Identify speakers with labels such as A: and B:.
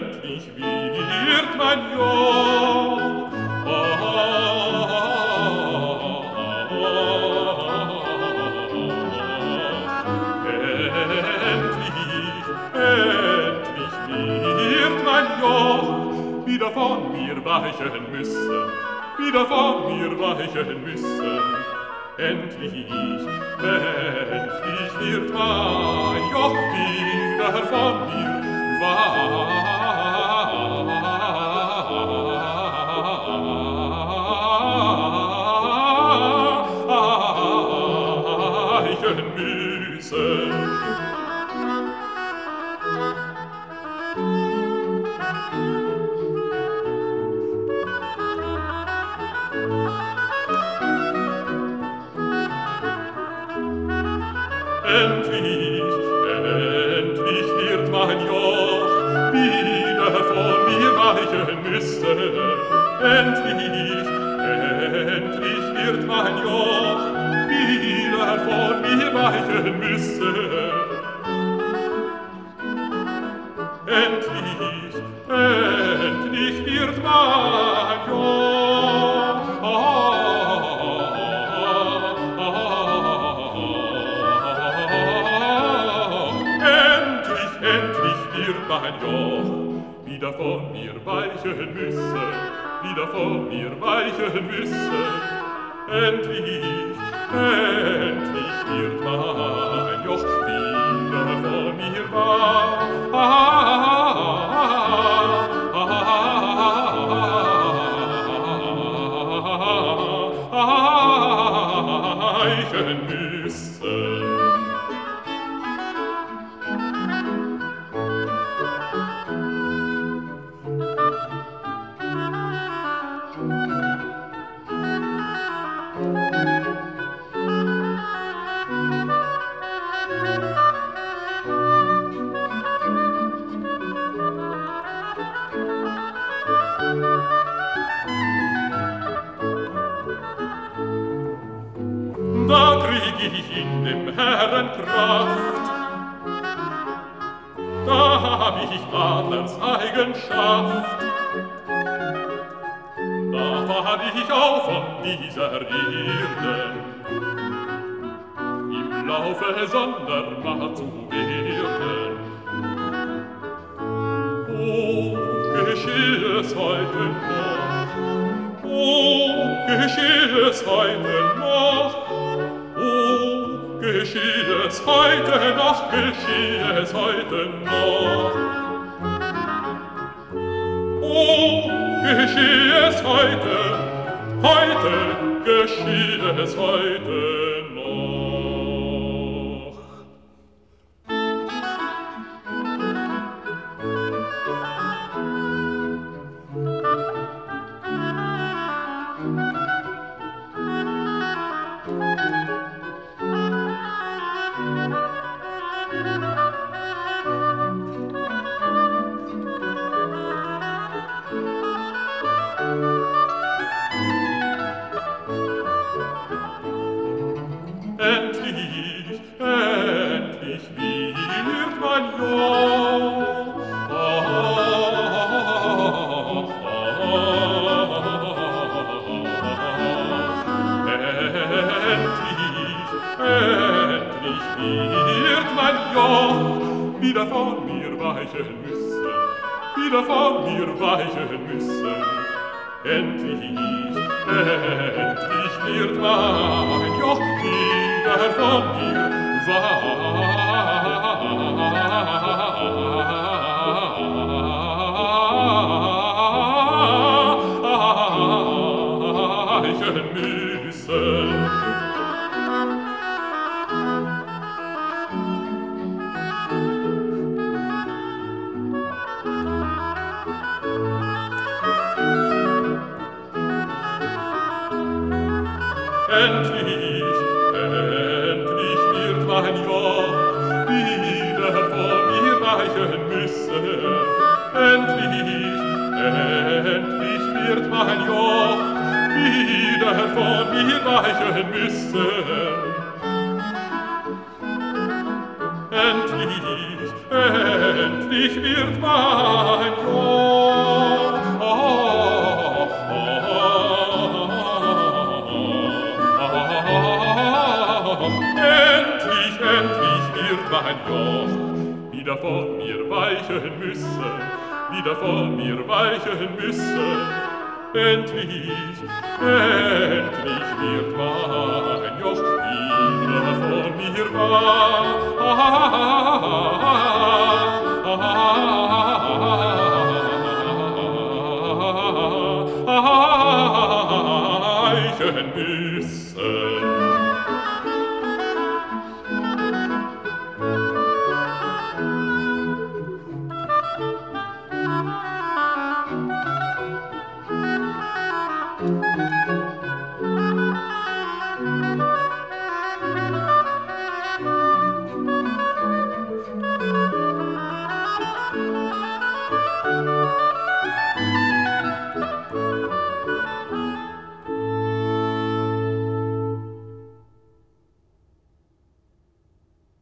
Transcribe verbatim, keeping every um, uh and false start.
A: endlich wird mein Joch. Endlich, endlich wird mein Joch wieder von mir weichen müssen, wieder von mir weichen müssen. Endlich, endlich wird mein Joch wieder von mir weichen müssen. Endlich, endlich wird mein Joch wieder von mir weichen müssen. Endlich, endlich wird mein Joch wieder von mir weichen müssen. Endlich, endlich wird mein Joch mein Joch wieder von mir weichen müssen, wieder von mir weichen müssen. Endlich, endlich wird mein Joch wieder von mir weichen müssen. Da krieg ich in dem Herren Kraft, da hab ich Adlers Eigenschaft. Da fahr ich auf von dieser Erde, im Laufe Sondermacht zu werden. Oh, gescheh es heute noch, oh, gescheh es heute noch, oh, gescheh es heute noch, gescheh es heute noch. Oh, gescheh es heute, heute gescheh es heute noch. Endlich, endlich wird mein Joch. Endlich, endlich wird mein Joch wieder von mir weichen müssen, wieder von mir weichen müssen. Endlich, endlich wird mein Joch wieder von mir weichen müssen. Endlich, endlich wird mein Joch wieder von mir weichen müssen. Endlich, endlich wird mein Joch wieder von mir weichen müssen. Endlich, endlich wird mein Joch mein Joch wieder von mir weichen müssen, wieder von mir weichen müssen. Endlich, endlich wird mein Joch wieder von mir weichen müssen.